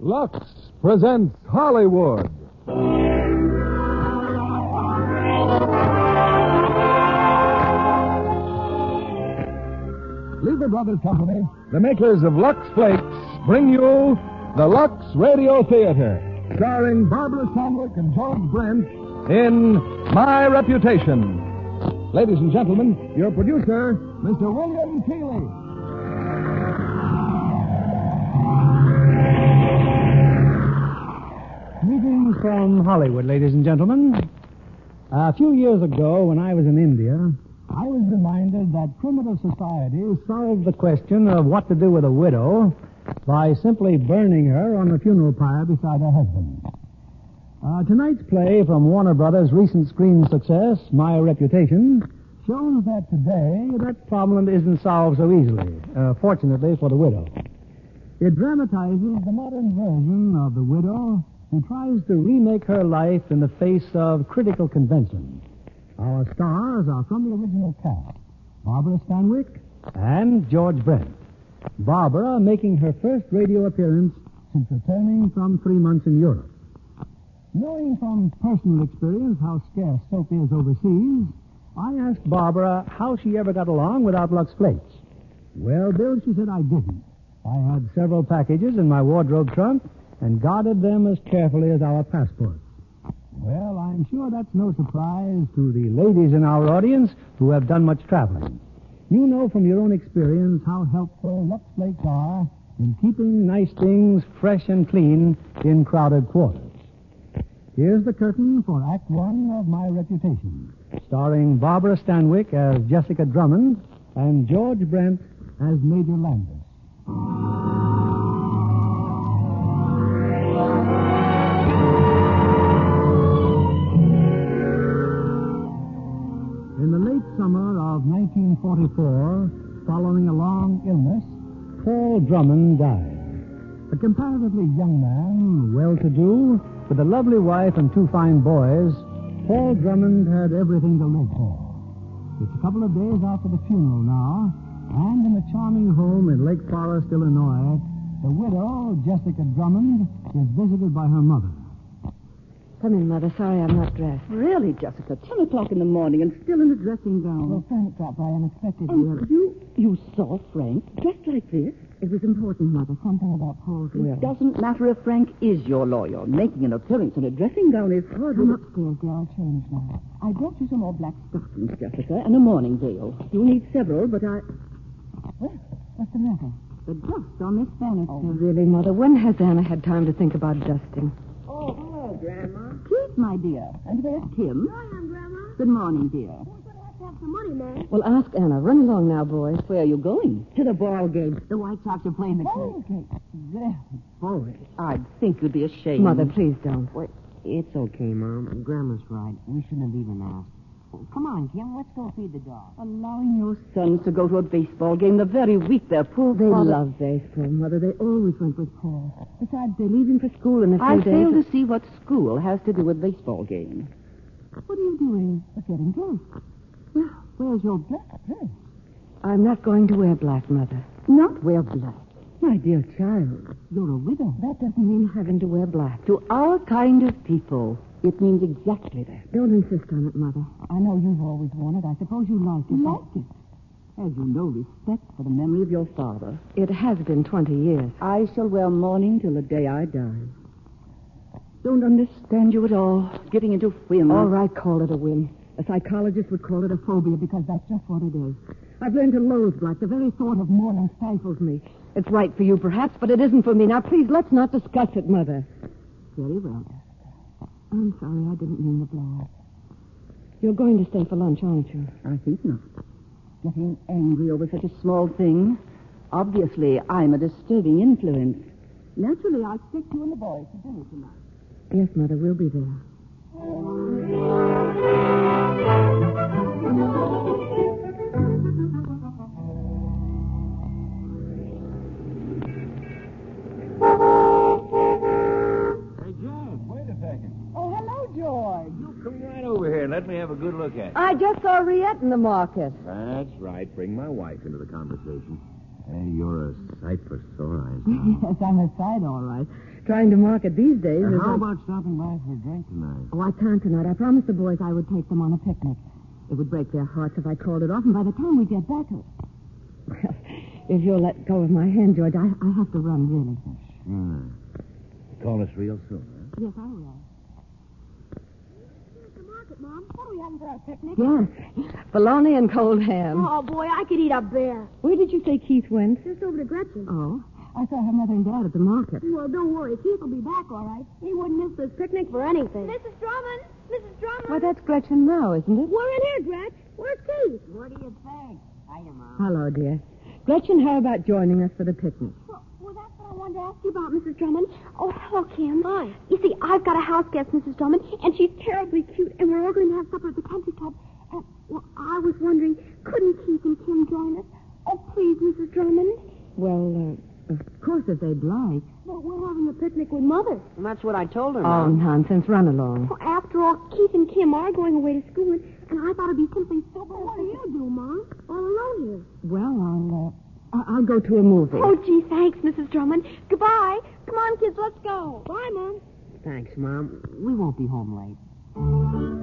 Lux presents Hollywood. Lever Brothers Company, the makers of Lux Flakes, bring you the Lux Radio Theater, starring Barbara Stanwyck and George Brent in My Reputation. Ladies and gentlemen, your producer, Mr. William Keighley. Greetings from Hollywood, ladies and gentlemen. A few years ago, when I was in India, I was reminded that primitive society solved the question of what to do with a widow by simply burning her on the funeral pyre beside her husband. Tonight's play from Warner Brothers' recent screen success, My Reputation, shows that today that problem isn't solved so easily, fortunately for the widow. It dramatizes the modern version of the widow who tries to remake her life in the face of critical convention. Our stars are from the original cast, Barbara Stanwyck and George Brent. Barbara making her first radio appearance since returning from 3 months in Europe. Knowing from personal experience how scarce soap is overseas, I asked Barbara how she ever got along without Lux Flakes. Well, Bill, she said I didn't. I had several packages in my wardrobe trunk and guarded them as carefully as our passports. Well, I'm sure that's no surprise to the ladies in our audience who have done much traveling. You know from your own experience how helpful Lux Flakes are in keeping nice things fresh and clean in crowded quarters. Here's the curtain for Act One of My Reputation, starring Barbara Stanwyck as Jessica Drummond and George Brent as Major Landis. In the late summer of 1944, following a long illness, Paul Drummond died. A comparatively young man, well-to-do, with a lovely wife and 2 fine boys, Paul Drummond had everything to live for. It's a couple of days after the funeral now, and in the charming home in Lake Forest, Illinois, the widow, Jessica Drummond, is visited by her mother. Come in, Mother. Sorry I'm not dressed. Really, Jessica, 10 o'clock in the morning and still in a dressing gown. Well, Frank dropped by unexpectedly. And you saw Frank dressed like this? It was important, Mother. Something about Paul's will. It doesn't matter if Frank is your lawyer. Making an appearance in a dressing gown is hard. Come upstairs, dear. I'll change now. I brought you some more black stockings, Jessica, and a morning veil. You'll need several, but I... Well, what's the matter? The dust on this banister. Oh, really, Mother? When has Anna had time to think about dusting? Oh, hello, Grandma. Keith, my dear. And there's Tim. I am, Grandma. Good morning, dear. We're going to have some money, Mom. Well, ask Anna. Run along now, boys. Where are you going? To the ball game. The White Sox are playing the Ball game? Well, boy, I'd think you'd be ashamed. Mother, please don't. Wait, it's okay, Mom. Grandma's right. We shouldn't have even asked. Come on, Kim. Let's go feed the dog. Allowing your sons to go to a baseball game the very week their poor They father... love baseball, Mother. They always went with Paul. Besides, they're leaving for school in a few I days. fail to see what school has to do with baseball games. What are you doing? Getting dressed. Well, where's your black dress? I'm not going to wear black, Mother. Not wear black. My dear child, You're a widow. That doesn't mean having to wear black. to our kind of people, it means exactly that. Don't insist on it, Mother. I know you've always worn it. I suppose you like it. Like it? As you know, respect for the memory of your father. It has been 20 years. I shall wear mourning till the day I die. Don't understand you at all. Getting into whims. All right, call it a whim. A psychologist would call it a phobia because that's just what it is. I've learned to loathe black. The very thought of mourning stifles me. It's right for you, perhaps, but it isn't for me. Now, please, let's not discuss it, Mother. Very well. I'm sorry, I didn't mean to blow up. You're going to stay for lunch, aren't you? I think not. Getting angry over such a small thing. Obviously, I'm a disturbing influence. Naturally, I'll take you and the boys to dinner tonight. Yes, Mother, we'll be there. Let me have a good look at it. I just saw Riette in the market. That's right. Bring my wife into the conversation. Hey, you're a sight for sore eyes. Yes, I'm a sight, all right. Trying to market these days is... How about stopping by for a drink tonight? Oh, I can't tonight. I promised the boys I would take them on a picnic. It would break their hearts if I called it off, and by the time we get back... Well, if you'll let go of my hand, George, I have to run, really. Sure. Call us real soon, huh? Yes, I will. Here's the market, Mom. What are we having for our picnic? Yes. Bologna and cold ham. Oh, boy, I could eat a bear. Where did you say Keith went? Just over to Gretchen. Oh, I saw her mother and dad at the market. Well, don't worry. Keith will be back, all right. He wouldn't miss this picnic for anything. Mrs. Drummond! Mrs. Drummond! Why, that's Gretchen now, isn't it? We're in here, Gretch. Where's Keith? What do you think? Hiya, Mom. Hello, dear. Gretchen, how about joining us for the picnic? Well, that's what I wanted to ask you about, Mrs. Drummond. Oh, hello, Kim. Hi. You see, I've got a house guest, Mrs. Drummond, and she's terribly cute, and we're all going to have supper at the country club. And, well, I was wondering, couldn't Keith and Kim join us? Oh, please, Mrs. Drummond. Well, of course, if they'd like. But we're having a picnic with Mother. Well, that's what I told her, Oh, Mom. nonsense. Run along. Well, after all, Keith and Kim are going away to school, and I thought it'd be simply so... Well, what do you do, Mom? All alone here. Well, I'll go to a movie. Oh, gee, thanks, Mrs. Drummond. Goodbye. Come on, kids, let's go. Bye, Mom. Thanks, Mom. We won't be home late.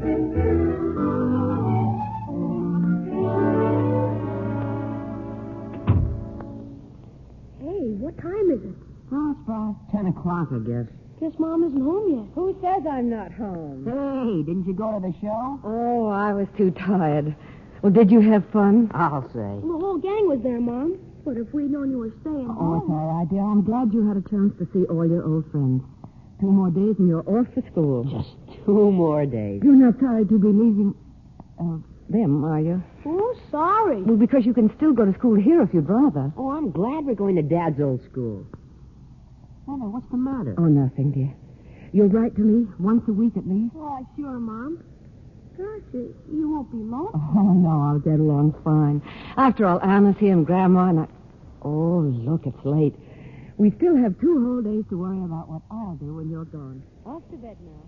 Hey, what time is it? Oh, it's about 10 o'clock, I guess. Guess Mom isn't home yet. Who says I'm not home? Hey, didn't you go to the show? Oh, I was too tired. Well, did you have fun? I'll say. The whole gang was there, Mom. But if we'd known you were staying Oh, it's home... all right, dear. I'm glad you had a chance to see all your old friends. 2 more days and you're off for school. Just 2 more days. You're not sorry to be leaving them, are you? Oh, sorry. Well, because you can still go to school here if you'd rather. Oh, I'm glad we're going to Dad's old school. Mother, what's the matter? Oh, nothing, dear. You'll write to me once a week at least? Why, sure, Mom. Gosh, you won't be lonesome. Oh, no, I'll get along fine. After all, Anna's here and Grandma and I... Oh, look, it's late. We still have 2 whole days to worry about what I'll do when you're gone. Off to bed now.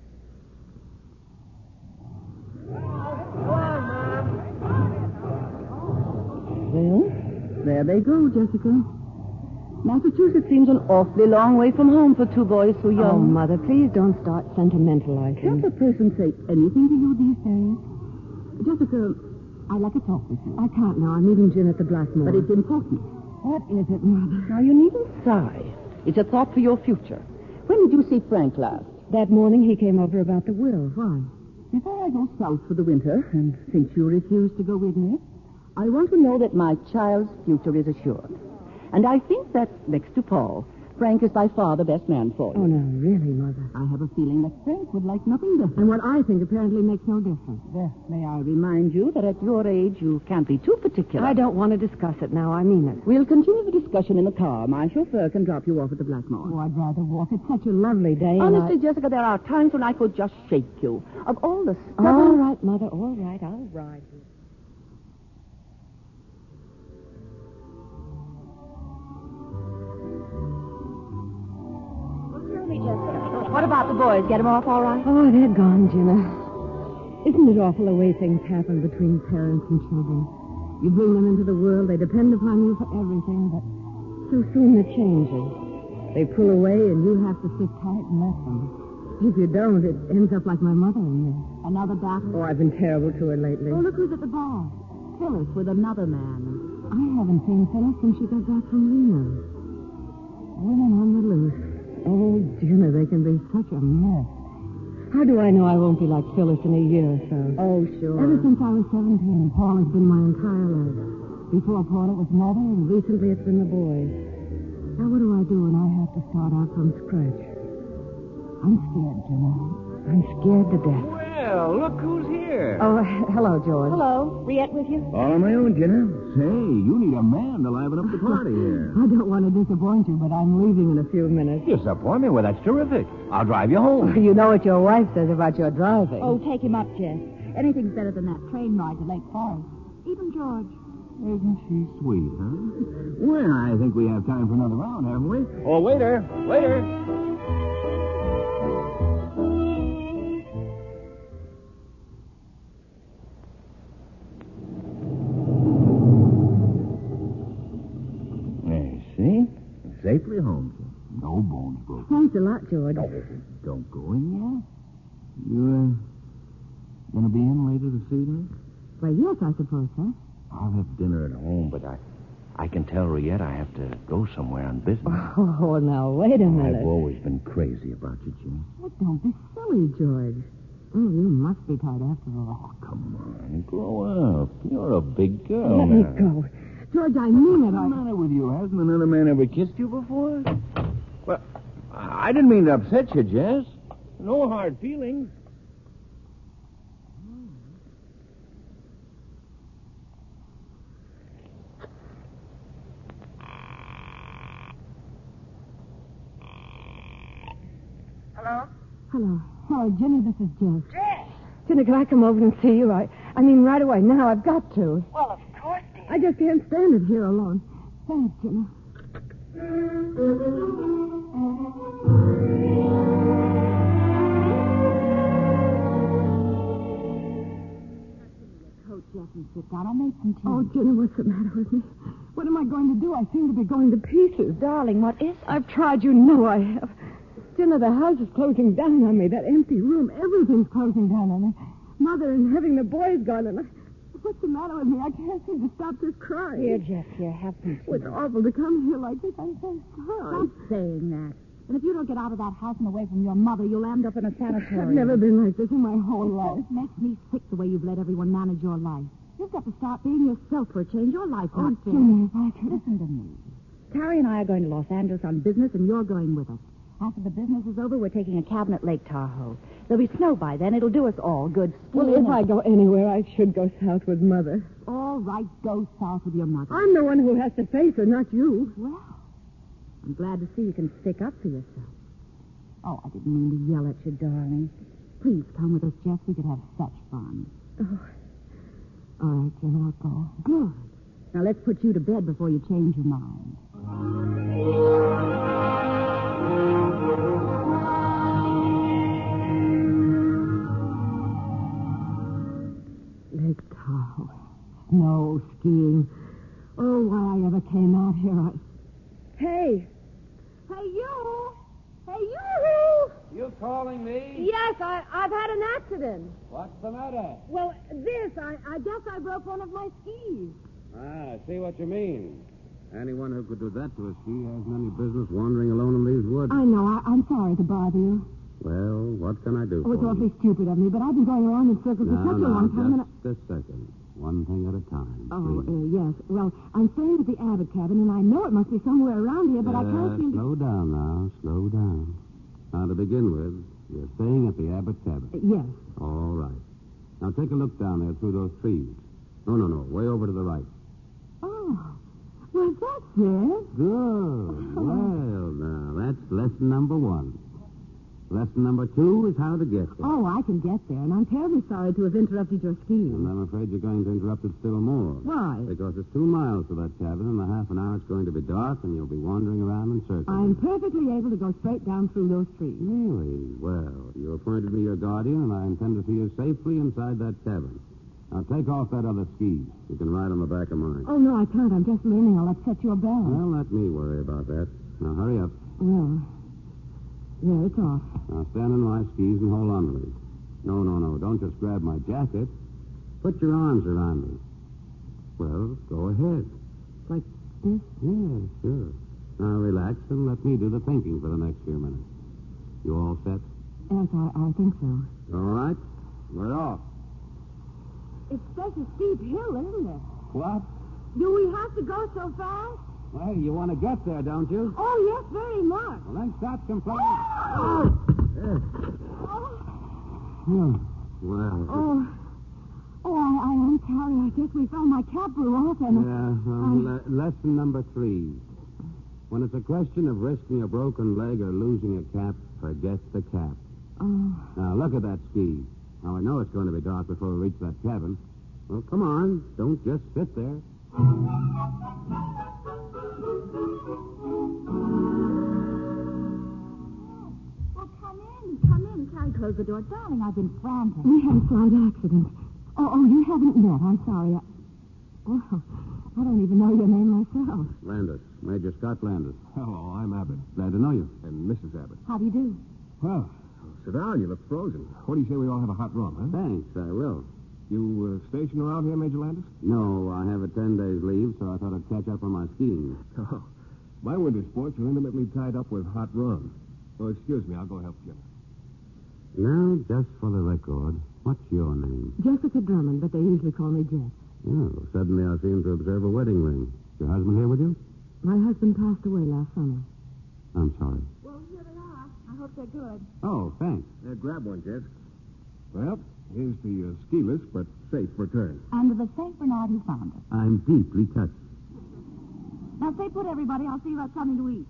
Well, there they go, Jessica. Massachusetts seems an awfully long way from home for 2 boys so Oh, young. Mother, please don't start sentimentalizing. Can't a person say anything to you these days? Jessica, I'd like to talk with you. I can't now. I'm meeting Jim at the Blackmore. But it's important. What is it, Mother? Now, you needn't sigh. It's a thought for your future. When did you see Frank last? That morning he came over about the will. Why? Before I go south for the winter, and since you refuse to go with me, I want to know that my child's future is assured. And I think that, next to Paul, Frank is by far the best man for you. Oh, no, really, Mother. I have a feeling that Frank would like nothing different. And what I think apparently makes no difference. May I remind you that at your age, you can't be too particular. I don't want to discuss it now. I mean it. We'll continue the discussion in the car. My chauffeur can drop you off at the Blackmore. Oh, I'd rather walk. It's such a lovely day. Honestly, Jessica, there are times when I could just shake you. Of all the stubborn... All right, Mother, all right. I'll ride you. What about the boys? Get them off all right? Oh, they're gone, Jenna. Isn't it awful the way things happen between parents and children? You bring them into the world, they depend upon you for everything, but so soon it changes. They pull away and you have to sit tight and let them. If you don't, it ends up like my mother and me. Another battle? Oh, I've been terrible to her lately. Oh, look who's at the bar. Phyllis with another man. I haven't seen Phyllis since she got back from Reno. Women on the loose. Oh, Jenna, they can be such a mess. How do I know I won't be like Phyllis in a year or so? Oh, sure. Ever since I was 17, Paul has been my entire life. Before Paul, it was Mother, and recently it's been the boys. Now, what do I do when I have to start out from scratch? I'm scared, Jenna. I'm scared to death. Well, look who's here. Oh, hello, George. Hello. Riette with you? All on my own, Jenna. Say, you need a man to liven up the party here. I don't want to disappoint you, but I'm leaving in a few minutes. Disappoint me? Well, that's terrific. I'll drive you home. You know what your wife says about your driving. Oh, take him up, Jess. Anything's better than that train ride to Lake Forest. Even George. Isn't she sweet, huh? Well, I think we have time for another round, haven't we? Oh, waiter. Waiter. Safely home, sir. No bones. phone's broken. Thanks a lot, George. Don't go in yet. You, gonna be in later this evening? Why, yes, I suppose so. I'll have dinner at home, but I can tell Riette I have to go somewhere on business. Oh, now, wait a minute. I've always been crazy about you, Jim. Oh, don't be silly, George. Oh, you must be tired after all. Oh, come on, grow up. You're a big girl Let now. me go. George, I mean it. What's the matter with you? Hasn't another man ever kissed you before? Well, I didn't mean to upset you, Jess. No hard feelings. Hello. Hello, Jenny, this is Jess. Jess! Jenny, can I come over and see you? I mean, right away. Now, I've got to. Well, of course, dear. I just can't stand it here alone. Thanks, Jenny. Coat, Jeff, and sit down. I made some tea. Oh, Jenny, what's the matter with me? What am I going to do? I seem to be going to pieces. Darling, what is... I've tried. You know I have. Jenny, the house is closing down on me. That empty room, everything's closing down on me. Mother and having the boys gone, and what's the matter with me? I can't seem to stop this crying. Here, Jeff, here, have some tea. Oh, it's awful to come here like this. I'm so sorry. Stop saying that. And if you don't get out of that house and away from your mother, you'll end up in a sanitarium. I've never been like this in my whole life. It makes me sick the way you've let everyone manage your life. You've got to start being yourself for a change. Your life's not fair. Jenny, if I could... Listen to me. Carrie and I are going to Los Angeles on business, and you're going with us. After the business is over, we're taking a cabin at Lake Tahoe. There'll be snow by then. It'll do us all good. Well, if I go anywhere, I should go south with Mother. All right, go south with your mother. I'm the one who has to face her, not you. Well, I'm glad to see you can stick up for yourself. Oh, I didn't mean to yell at you, darling. Please come with us, Jess. We could have such fun. Oh. All right, Jen, I'll go. Good. Now, let's put you to bed before you change your mind. Lake Tahoe. Snow skiing. Oh, why I ever came out here. Hey! Hey, you! Hey, you! You calling me? Yes, I've had an accident. What's the matter? Well, I guess I broke one of my skis. I see what you mean. Anyone who could do that to a ski hasn't any business wandering alone in these woods. I know. I'm sorry to bother you. Well, what can I do Oh, it's for you? awfully stupid of me, but I've been going around in circles for such a long time. Just a second. One thing at a time. Oh, please. yes. Well, I'm staying at the Abbott cabin, and I know it must be somewhere around here, but I can't seem to... Slow down now. Slow down. Now, to begin with, you're staying at the Abbott cabin. Yes. All right. Now, take a look down there through those trees. No. Way over to the right. Oh. Well, that's it. Good. Well, now, that's lesson number 1. Lesson number 2 is how to get there. Oh, I can get there, and I'm terribly sorry to have interrupted your skiing. And I'm afraid you're going to interrupt it still more. Why? Because it's 2 miles to that cabin, and in a half an hour it's going to be dark, and you'll be wandering around in circles. I'm perfectly able to go straight down through those trees. Really? Well, you appointed me your guardian, and I intend to see you safely inside that cabin. Now, take off that other ski. You can ride on the back of mine. Oh, no, I can't. I'm just leaning. I'll upset your balance. Well, let me worry about that. Now, hurry up. Well, yeah, it's off. Now, stand on my skis and hold on to me. No. Don't just grab my jacket. Put your arms around me. Well, go ahead. Like this? Yeah, sure. Now, relax and let me do the thinking for the next few minutes. You all set? Yes, I think so. All right. We're off. It's such a steep hill, isn't it? What? Do we have to go so fast? Well, you want to get there, don't you? Oh, yes, very much. Well, then stop complaining. Oh! There. Oh, Well, I'm sorry. I guess we found my cap blew off and... lesson number 3. When it's a question of risking a broken leg or losing a cap, forget the cap. Oh. Now, look at that ski. Now, I know it's going to be dark before we reach that cabin. Well, come on. Don't just sit there. Well, come in. Carrie, close the door. Darling, I've been frantic. We had a slight accident. Oh, you haven't met. I'm sorry. I don't even know your name myself. Landis. Major Scott Landis. Hello, I'm Abbott. Glad to know you. And Mrs. Abbott. How do you do? Well, sit down. You look frozen. What do you say we all have a hot rum, huh? Thanks, I will. You stationed around here, Major Landis? No, I have a 10 days leave, so I thought I'd catch up on my skiing. Oh, my winter sports are intimately tied up with hot rum. Oh, excuse me, I'll go help you. Now, just for the record, what's your name? Jessica Drummond, but they usually call me Jess. Oh, suddenly I seem to observe a wedding ring. Your husband here with you? My husband passed away last summer. I'm sorry. Well, here they are. I hope they're good. Oh, thanks. Grab one, Jess. Well, here's the ski list, but safe return. And the St. Bernard who found us. I'm deeply touched. Now, stay put, everybody. I'll see you about something to eat.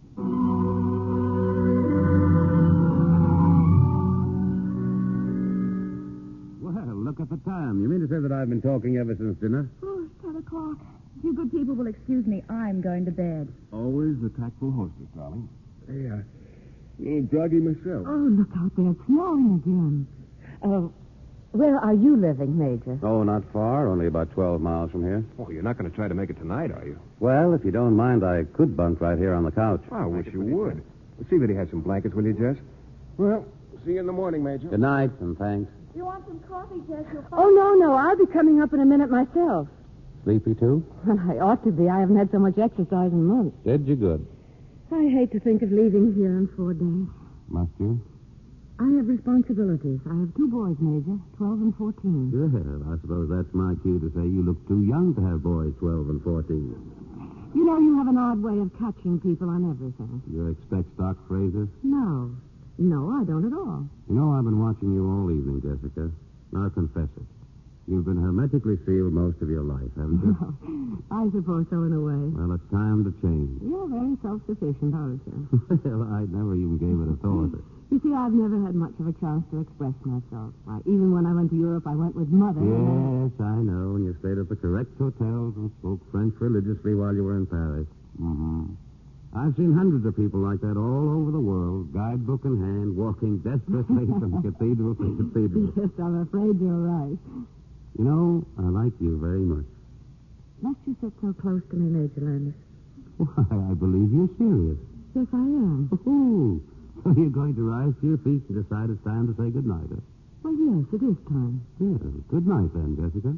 Well, look at the time. You mean to say that I've been talking ever since dinner? Oh, it's 10 o'clock. If you good people will excuse me, I'm going to bed. Always the tactful hostess, darling. Hey, a little groggy myself. Oh, look out there. It's snowing again. Where are you living, Major? Oh, not far. Only about 12 miles from here. Oh, you're not going to try to make it tonight, are you? Well, if you don't mind, I could bunk right here on the couch. I wish you would. See that he had some blankets, will you, Jess? Well, see you in the morning, Major. Good night, and thanks. You want some coffee, Jess? Oh, no. I'll be coming up in a minute myself. Sleepy, too? I ought to be. I haven't had so much exercise in months. Did you good. I hate to think of leaving here in 4 days. Must you? I have responsibilities. I have 2 boys, Major, 12 and 14. Well, I suppose that's my cue to say you look too young to have boys 12 and 14. You know, you have an odd way of catching people on everything. You expect stock phrases? No, I don't at all. You know, I've been watching you all evening, Jessica. Now, confess it. You've been hermetically sealed most of your life, haven't you? I suppose so, in a way. Well, it's time to change. You're very self-sufficient, aren't you? Well, I never even gave it a thought. You see, I've never had much of a chance to express myself. Why, even when I went to Europe, I went with Mother. Yes, I know. And you stayed at the correct hotels and spoke French religiously while you were in Paris. Mm-hmm. I've seen hundreds of people like that all over the world, guidebook in hand, walking desperately from cathedral to cathedral. Yes, I'm afraid you're right. You know, I like you very much. Must you sit so close to me, Major Landis? Why, I believe you're serious. Yes, I am. Oh, so you're going to rise to your feet and decide it's time to say goodnight, huh? Well, yes, it is time. Yeah, good night then, Jessica.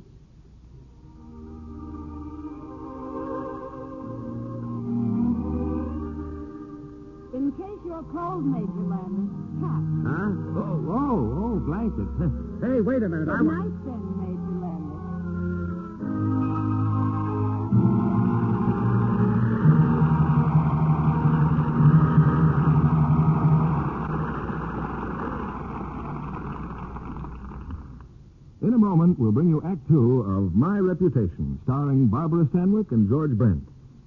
In case you're cold, Major Landis, cap. Huh? Oh, blanket. Hey, wait a minute. Good night, then, Major Landis. In a moment, we'll bring you Act 2 of My Reputation, starring Barbara Stanwyck and George Brent.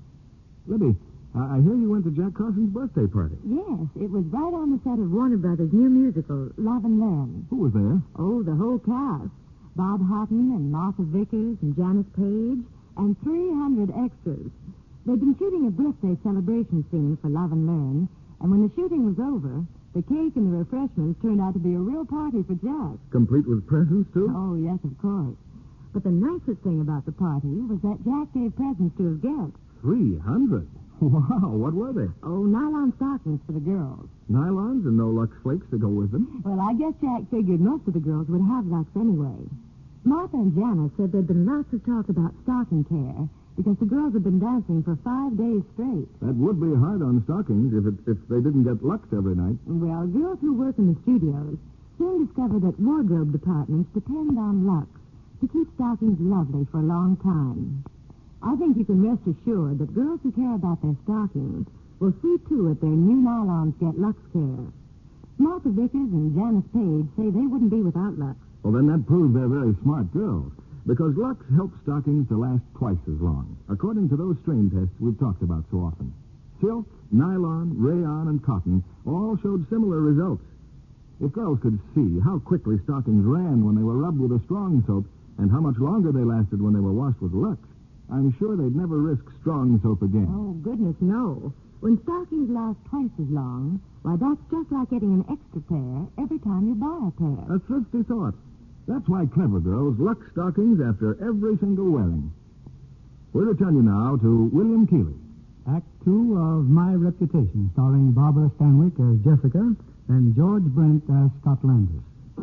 Libby, I hear you went to Jack Carson's birthday party. Yes, it was right on the set of Warner Brothers' new musical, Love and Lamb. Who was there? Oh, the whole cast. Bob Houghton and Martha Vickers and Janice Page and 300 extras. They'd been shooting a birthday celebration scene for Love and Learn, and when the shooting was over, the cake and the refreshments turned out to be a real party for Jack. Complete with presents, too? Oh, yes, of course. But the nicest thing about the party was that Jack gave presents to his guests. 300? Wow, what were they? Oh, nylon stockings for the girls. Nylons and no Lux Flakes to go with them? Well, I guess Jack figured most of the girls would have Lux anyway. Martha and Janice said there'd been lots of talk about stocking care because the girls had been dancing for 5 days straight. That would be hard on stockings if they didn't get Lux every night. Well, girls who work in the studios soon discovered that wardrobe departments depend on Lux to keep stockings lovely for a long time. I think you can rest assured that girls who care about their stockings will see to it their new nylons get Lux care. Martha Vickers and Janice Page say they wouldn't be without Lux. Well, then that proves they're very smart girls, because Lux helps stockings to last twice as long, according to those strain tests we've talked about so often. Silk, nylon, rayon, and cotton all showed similar results. If girls could see how quickly stockings ran when they were rubbed with a strong soap and how much longer they lasted when they were washed with Lux, I'm sure they'd never risk strong soap again. Oh, goodness, no. When stockings last twice as long, why, that's just like getting an extra pair every time you buy a pair. A thrifty thought. That's why clever girls Lux stockings after every single wearing. We return you now to William Keighley. Act 2 of My Reputation, starring Barbara Stanwyck as Jessica and George Brent as Scott Landers.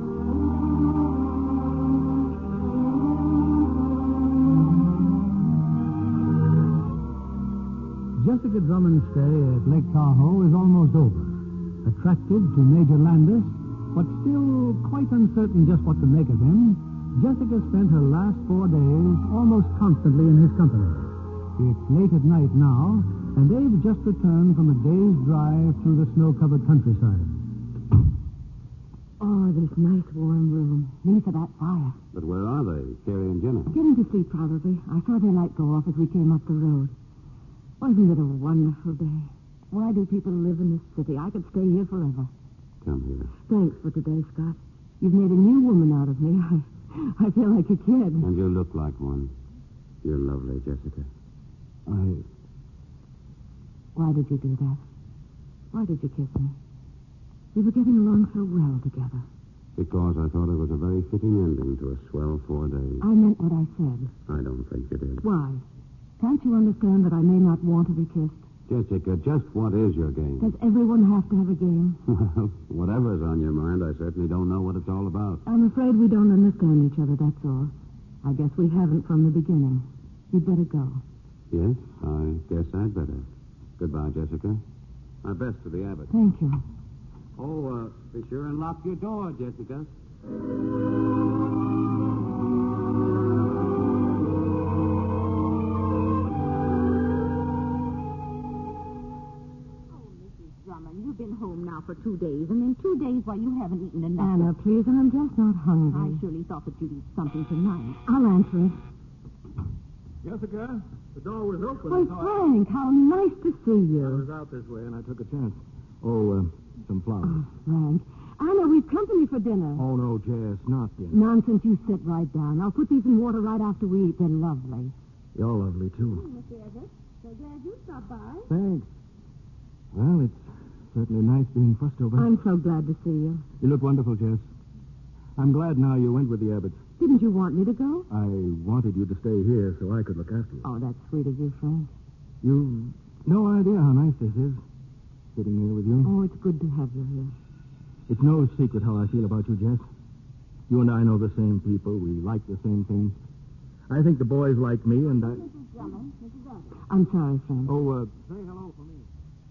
Jessica Drummond's stay at Lake Tahoe is almost over. Attracted to Major Landis, but still quite uncertain just what to make of him, Jessica spent her last 4 days almost constantly in his company. It's late at night now, and they've just returned from a day's drive through the snow-covered countryside. Oh, this nice warm room. Me for that fire. But where are they, Carrie and Jenna? Getting to sleep, probably. I saw their light go off as we came up the road. Wasn't it a wonderful day? Why do people live in this city? I could stay here forever. Come here. Thanks for today, Scott. You've made a new woman out of me. I feel like a kid. And you look like one. You're lovely, Jessica. Why did you do that? Why did you kiss me? We were getting along so well together. Because I thought it was a very fitting ending to a swell 4 days. I meant what I said. I don't think you did. Why? Can't you understand that I may not want to be kissed? Jessica, just what is your game? Does everyone have to have a game? Well, whatever's on your mind, I certainly don't know what it's all about. I'm afraid we don't understand each other, that's all. I guess we haven't from the beginning. You'd better go. Yes, I guess I'd better. Goodbye, Jessica. My best to the Abbott. Thank you. Oh, be sure and lock your door, Jessica. You've been home now for 2 days, and in 2 days, why, you haven't eaten enough. Anna, please, and I'm just not hungry. I surely thought that you'd eat something tonight. I'll answer it. Jessica, the door was open. Oh, Frank, how nice to see I you. was out this way, and I took a chance. Oh, some flowers. Oh, Frank. Anna, we've company for dinner. Oh, no, Jess, not dinner. Nonsense, you sit right down. I'll put these in water right after we eat. They're lovely. You're lovely, too. Mr. Everett, so glad you stopped by. Thanks. Well, it's certainly nice being fussed over. I'm so glad to see you. You look wonderful, Jess. I'm glad now you went with the Abbotts. Didn't you want me to go? I wanted you to stay here so I could look after you. Oh, that's sweet of you, Frank. You've no idea how nice this is, sitting here with you. Oh, it's good to have you here. It's no secret how I feel about you, Jess. You and I know the same people. We like the same things. I think the boys like me, and I... Mrs. Drummond, Mrs. Everett. I'm sorry, Frank. Oh, say hello for me.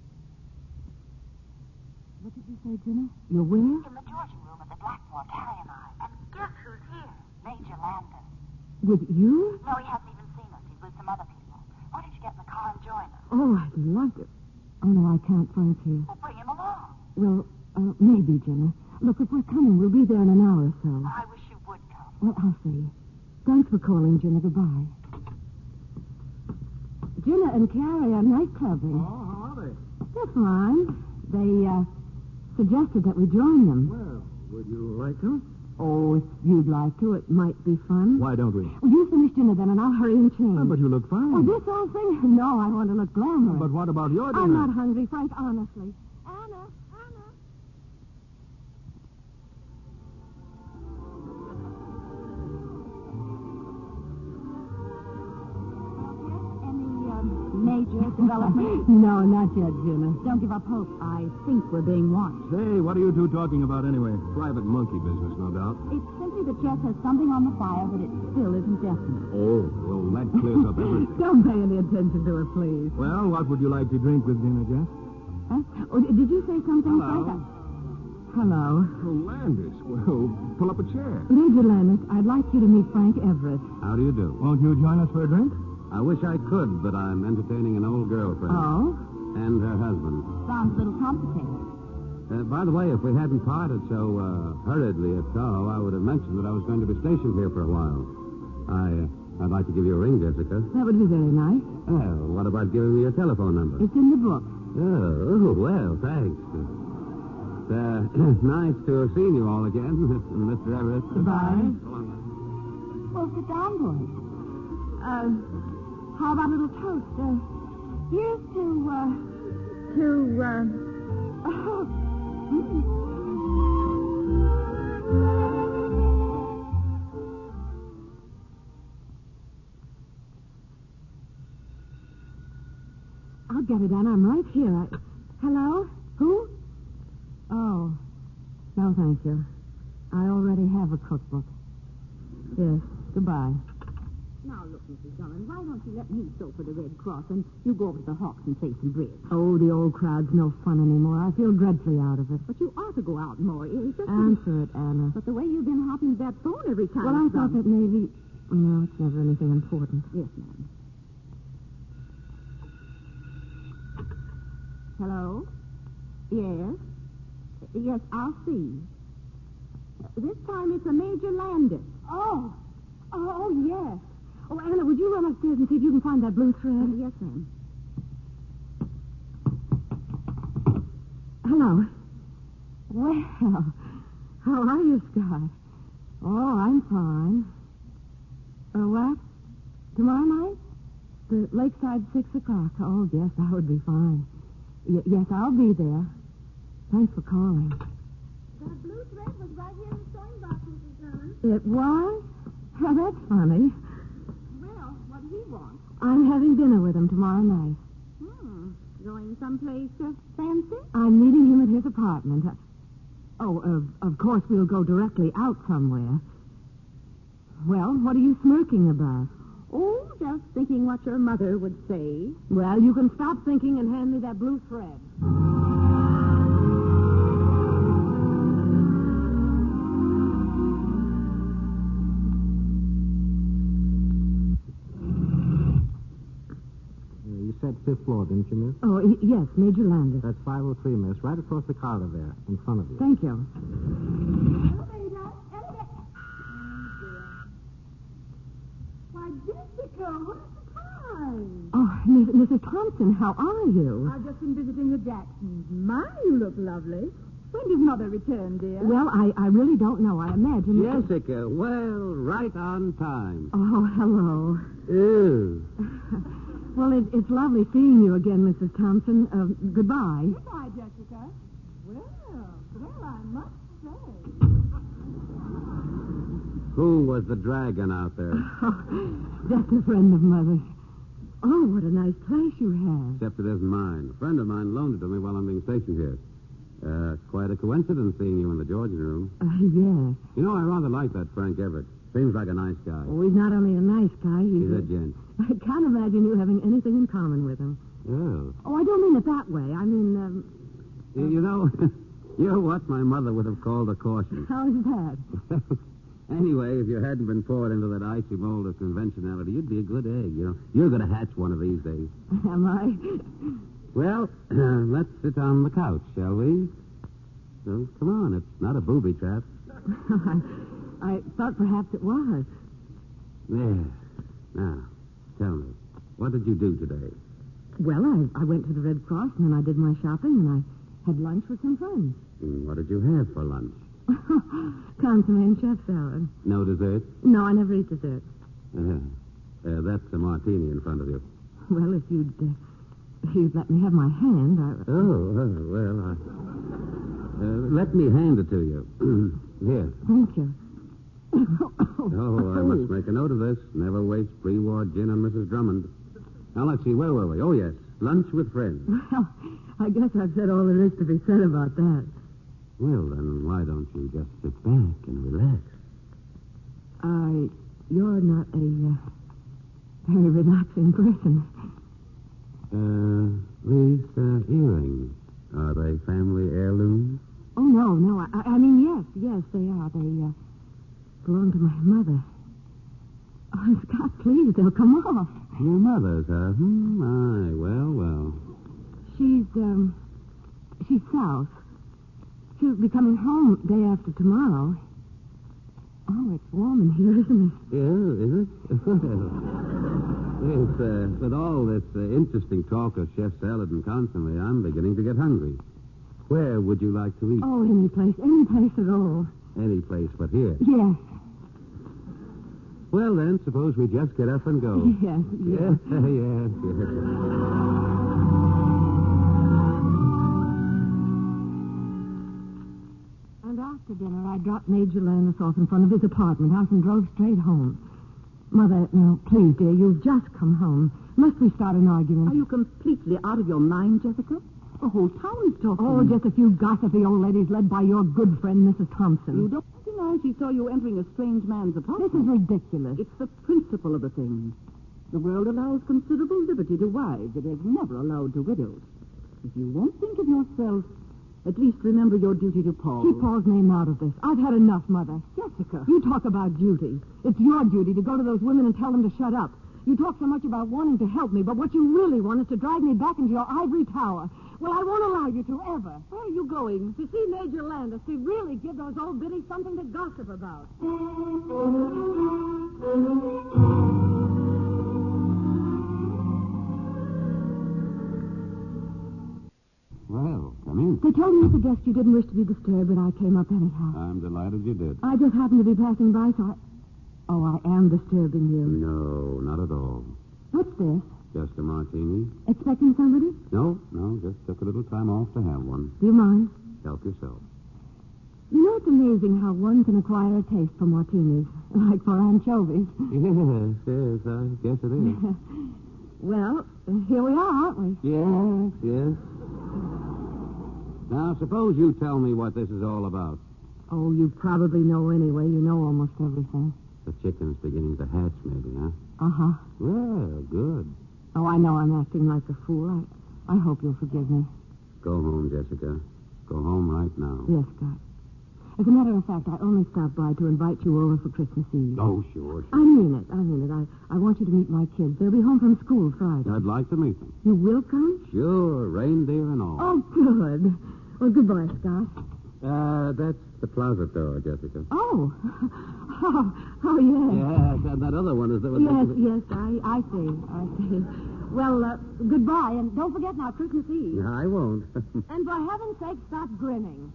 What did you say, Jenna? You're where? In the Georgian room at the Blackmore, Carrie and I. And guess who's here? Major Landis. With you? No, he hasn't even seen us. He's with some other people. Why don't you get in the car and join us? Oh, I'd love to. Oh, no, I can't. Frank's here. We'll bring him along. Well, maybe, Jenna. Look, if we're coming, we'll be there in an hour or so. I wish you would come. Well, I'll see. Thanks for calling, Jenna. Goodbye. Jenna and Carrie are night clubbing. Oh, how are they? They're fine. They, suggested that we join them. Well, would you like to? Oh, if you'd like to, it might be fun. Why don't we? Well, you finish dinner then, and I'll hurry and change. Oh, but you look fine. Oh, this old thing? No, I want to look glamorous. But what about your dinner? I'm not hungry, Frank, honestly. Anna. Major development? No, not yet, Jenna. Don't give up hope. I think we're being watched. Say, what are you two talking about anyway? Private monkey business, no doubt. It's simply that Jess has something on the file, but it still isn't definite. Oh, well, that clears up everything. Don't pay any attention to her, please. Well, what would you like to drink with dinner, Jess? Huh? Oh, did you say something, Hello. Frank? Hello. Oh, Landis. Well, pull up a chair. Major Landis, I'd like you to meet Frank Everett. How do you do? Won't you join us for a drink? I wish I could, but I'm entertaining an old girlfriend. Oh? And her husband. Sounds a little complicated. By the way, if we hadn't parted so hurriedly at Tahoe, I would have mentioned that I was going to be stationed here for a while. I'd like to give you a ring, Jessica. That would be very nice. Well, what about giving me your telephone number? It's in the book. Oh, well, thanks. It's nice to have seen you all again, Mr. Everett. Goodbye. So long, then. Well, sit down, boys. How about a little toast? Here's No, thank you. I already have a cookbook. Yes, goodbye. Now, look, Mrs. Drummond, why don't you let me sew for the Red Cross and you go over to the Hawks and play some bridge? Oh, the old crowd's no fun anymore. I feel dreadfully out of it. But you ought to go out more. It's just Answer it, Anna. But the way you've been hopping that phone every time. Well, I thought that maybe... No, it's never anything important. Yes, ma'am. Hello? Yes? Yes, I'll see. This time it's a Major Landis. Oh, yes. Oh, Anna, would you run upstairs and see if you can find that blue thread? Yes, ma'am. Hello. Well, how are you, Scott? Oh, I'm fine. What? Tomorrow night? The Lakeside 6 o'clock. Oh, yes, that would be fine. Yes, I'll be there. Thanks for calling. That blue thread was right here in the sewing box, Mrs. Drummond. It was? Oh, that's funny. Well, what do he want? I'm having dinner with him tomorrow night. Going someplace fancy? I'm meeting him at his apartment. Of course we'll go directly out somewhere. Well, what are you smirking about? Oh, just thinking what your mother would say. Well, you can stop thinking and hand me that blue thread. You said 5th floor, didn't you, miss? Oh, yes, Major Landis. That's 503, miss. Right across the corridor there, in front of you. Thank you. Elevator! Why, Jessica, what a surprise! Oh, Mrs. Thompson, how are you? I've just been visiting the Jacksons. My, you look lovely. When did Mother return, dear? Well, I really don't know. I imagine... Jessica, well, right on time. Oh, hello. Ew. Well, it's lovely seeing you again, Mrs. Thompson. Goodbye. Goodbye, Jessica. Well, I must say. Who was the dragon out there? Just a friend of Mother's. Oh, what a nice place you have. Except it isn't mine. A friend of mine loaned it to me while I'm being stationed here. Quite a coincidence seeing you in the Georgian room. Yes. You know, I rather like that Frank Everett. Seems like a nice guy. Oh, he's not only a nice guy, He's a gent. I can't imagine you having anything in common with him. Oh. Oh, I don't mean it that way. I mean, You know, you're what my mother would have called a caution. how is that? Anyway, if you hadn't been poured into that icy mold of conventionality, you'd be a good egg, you know. You're going to hatch one of these days. Am I? Well, let's sit on the couch, shall we? So, come on, it's not a booby trap. I thought perhaps it was. There. Now, tell me, what did you do today? Well, I went to the Red Cross, and then I did my shopping, and I had lunch with some friends. What did you have for lunch? Consomme and chef salad. No dessert? No, I never eat dessert. That's a martini in front of you. Well, if you'd let me have my hand, let me hand it to you. Here. Thank you. I must make a note of this. Never waste pre-war gin on Mrs. Drummond. Now, let's see, where were we? Oh, yes, lunch with friends. Well, I guess I've said all there is to be said about that. Well, then, why don't you just sit back and relax? You're not a very relaxing person. These earrings, are they family heirlooms? Oh, no. I mean, yes, they are. They belong to my mother. Oh, Scott, please, they'll come off. Your mother's, huh? Aye, well. She's south. She'll be coming home day after tomorrow. Oh, it's warm in here, isn't it? Yeah, is it? Yes, with all this interesting talk of chef salad and consomme, I'm beginning to get hungry. Where would you like to eat? Oh, any place at all. Any place but here. Yes. Well, then, suppose we just get up and go. Yes. Yes. And after dinner, I dropped Major Landis off in front of his apartment house and drove straight home. Mother, now, please, dear, you've just come home. Must we start an argument? Are you completely out of your mind, Jessica? The whole town is talking. Oh, just a few gossipy old ladies led by your good friend, Mrs. Thompson. You don't deny she saw you entering a strange man's apartment. This is ridiculous. It's the principle of the thing. The world allows considerable liberty to wives. It has never allowed to widows. If you won't think of yourself, at least remember your duty to Paul. Keep Paul's name out of this. I've had enough, Mother. Jessica. You talk about duty. It's your duty to go to those women and tell them to shut up. You talk so much about wanting to help me, but what you really want is to drag me back into your ivory tower. Well, I won't allow you to, ever. Where are you going? To see Major Landis, to really give those old biddies something to gossip about. Well, come in. They told me at the desk you didn't wish to be disturbed, but I came up anyhow. I'm delighted you did. I just happened to be passing by, so Oh, I am disturbing you. No, not at all. What's this? Just a martini? Expecting somebody? No, just took a little time off to have one. Do you mind? Help yourself. You know, it's amazing how one can acquire a taste for martinis, like for anchovies. Yes, I guess it is. Well, here we are, aren't we? Yes. Now, suppose you tell me what this is all about. Oh, you probably know anyway. You know almost everything. The chicken's beginning to hatch, maybe, huh? Uh-huh. Well, good. Oh, I know I'm acting like a fool. I hope you'll forgive me. Go home, Jessica. Go home right now. Yes, Scott. As a matter of fact, I only stopped by to invite you over for Christmas Eve. Oh, sure. I mean it. I want you to meet my kids. They'll be home from school Friday. I'd like to meet them. You will come? Sure, reindeer and all. Oh, good. Well, goodbye, Scott. That's the closet door, Jessica. Oh, yes. Yes, and that other one is the one. Yes, I see. Well, goodbye, and don't forget now, Christmas Eve. I won't. And for heaven's sake, stop grinning.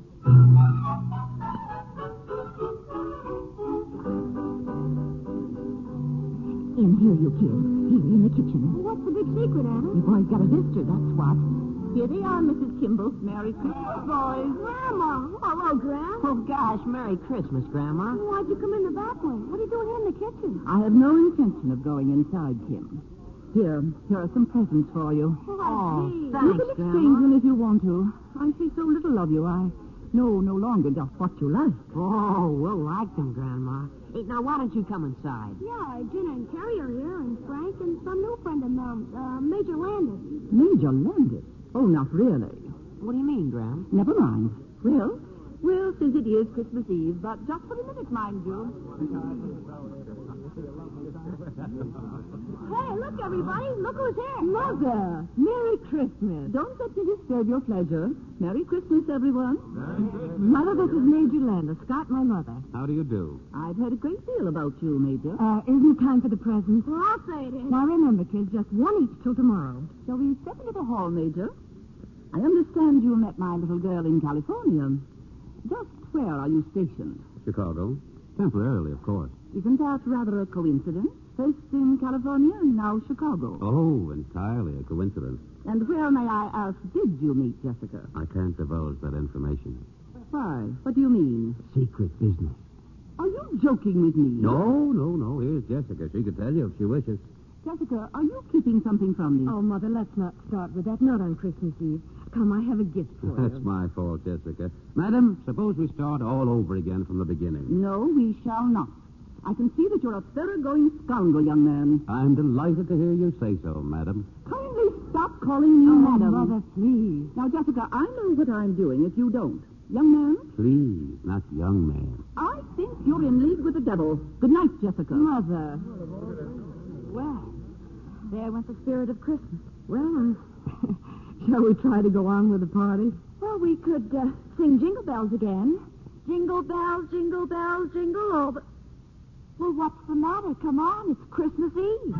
In here, you kids. Here, in the kitchen. What's the big secret, Anna? You boys got a visitor, that's what. Here they are, Mrs. Kimball. Merry Christmas, boys. Grandma. Hello, Gran. Oh, gosh, Merry Christmas, Grandma. Why'd you come in the back way? What are you doing here in the kitchen? I have no intention of going inside, Kim. Here are some presents for you. Oh, You thanks, can exchange Grandma. them if you want to. I see so little of you. I know no longer just what you like. Oh, we'll like them, Grandma. Hey, now, why don't you come inside? Yeah, Gina and Carrie are here, and Frank, and some new friend of Mom's, Major Landis. Major Landis? Oh, not really. What do you mean, Gram? Never mind. Well, since it is Christmas Eve, but just for a minute, mind you. Hey, look, everybody. Look who's here. Mother, Merry Christmas. Don't let me disturb your pleasure. Merry Christmas, everyone. Mother, this is Major Landis. Scott, my mother. How do you do? I've heard a great deal about you, Major. Isn't it time for the presents? Well, I'll say it is. Now, remember, kids, just one each till tomorrow. Shall we step into the hall, Major? I understand you met my little girl in California. Just where are you stationed? Chicago. Temporarily, of course. Isn't that rather a coincidence? First in California and now Chicago. Oh, entirely a coincidence. And where, may I ask, did you meet Jessica? I can't divulge that information. Why? What do you mean? Secret business. Are you joking with me? No. Here's Jessica. She could tell you if she wishes. Jessica, are you keeping something from me? Oh, Mother, let's not start with that. Not on Christmas Eve. Come, I have a gift for That's you. my fault, Jessica. Madam, suppose we start all over again from the beginning. No, we shall not. I can see that you're a thoroughgoing scoundrel, young man. I'm delighted to hear you say so, madam. Kindly stop calling me madam. Mother, please. Now, Jessica, I know what I'm doing if you don't. Young man, Please, not young man. I think you're in league with the devil. Good night, Jessica. Mother. Well, there went the spirit of Christmas. Well, shall we try to go on with the party? Well, we could sing Jingle Bells again. Jingle bells, jingle all the... Well, what's the matter? Come on, it's Christmas Eve.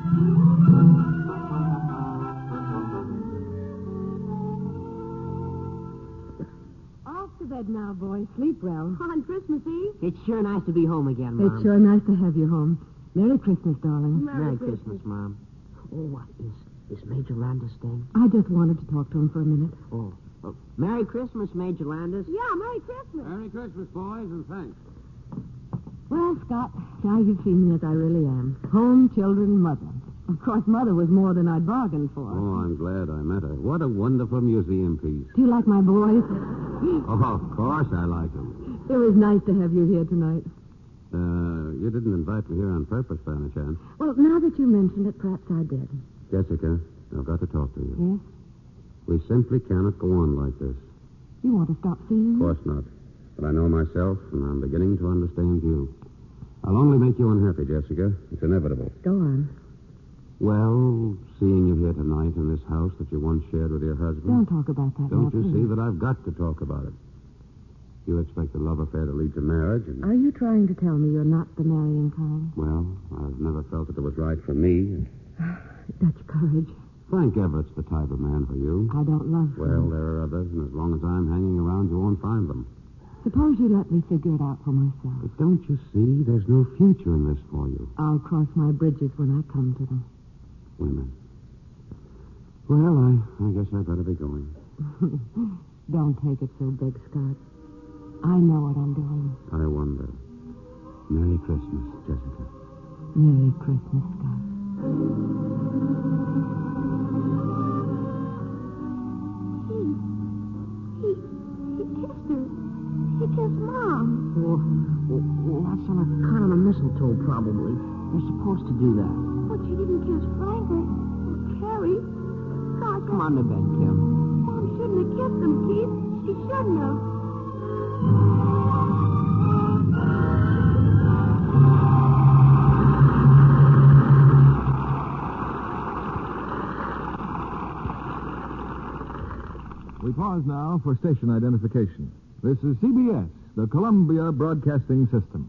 Off to bed now, boys. Sleep well. On Christmas Eve? It's sure nice to be home again, Mom. It's sure nice to have you home. Merry Christmas, darling. Merry Christmas, Mom. Oh, what is Major Landis staying? I just wanted to talk to him for a minute. Oh, Merry Christmas, Major Landis. Yeah, Merry Christmas. Merry Christmas, boys, and thanks. Well, Scott, now you've seen me as I really am. Home, children, mother. Of course, Mother was more than I'd bargained for. Oh, I'm glad I met her. What a wonderful museum piece. Do you like my boys? Oh, of course I like them. It was nice to have you here tonight. You didn't invite me here on purpose, by any chance. Well, now that you mentioned it, perhaps I did. Jessica, I've got to talk to you. Yes? We simply cannot go on like this. You want to stop seeing Of me? course not. But I know myself, and I'm beginning to understand you. I'll only make you unhappy, Jessica. It's inevitable. Go on. Well, seeing you here tonight in this house that you once shared with your husband... Don't talk about that Don't now, you please. see that I've got to talk about it? You expect a love affair to lead to marriage, and... Are you trying to tell me you're not the marrying kind? Well, I've never felt that it was right for me. Such courage. Frank Everett's the type of man for you. I don't love him. Well, there are others, and as long as I'm hanging around, you won't find them. Suppose you let me figure it out for myself. But don't you see? There's no future in this for you. I'll cross my bridges when I come to them. Women. Well, I guess I better be going. Don't take it so big, Scott. I know what I'm doing. I wonder. Merry Christmas, Jessica. Merry Christmas, Scott. He kissed her. He kissed Mom. Well, that's on account of the mistletoe, probably. You're supposed to do that. But she didn't kiss Frank or Carrie. God, Come on to bed, Kim. Mom shouldn't have kissed him, Keith. She shouldn't have. We pause now for station identification. This is CBS, the Columbia Broadcasting System.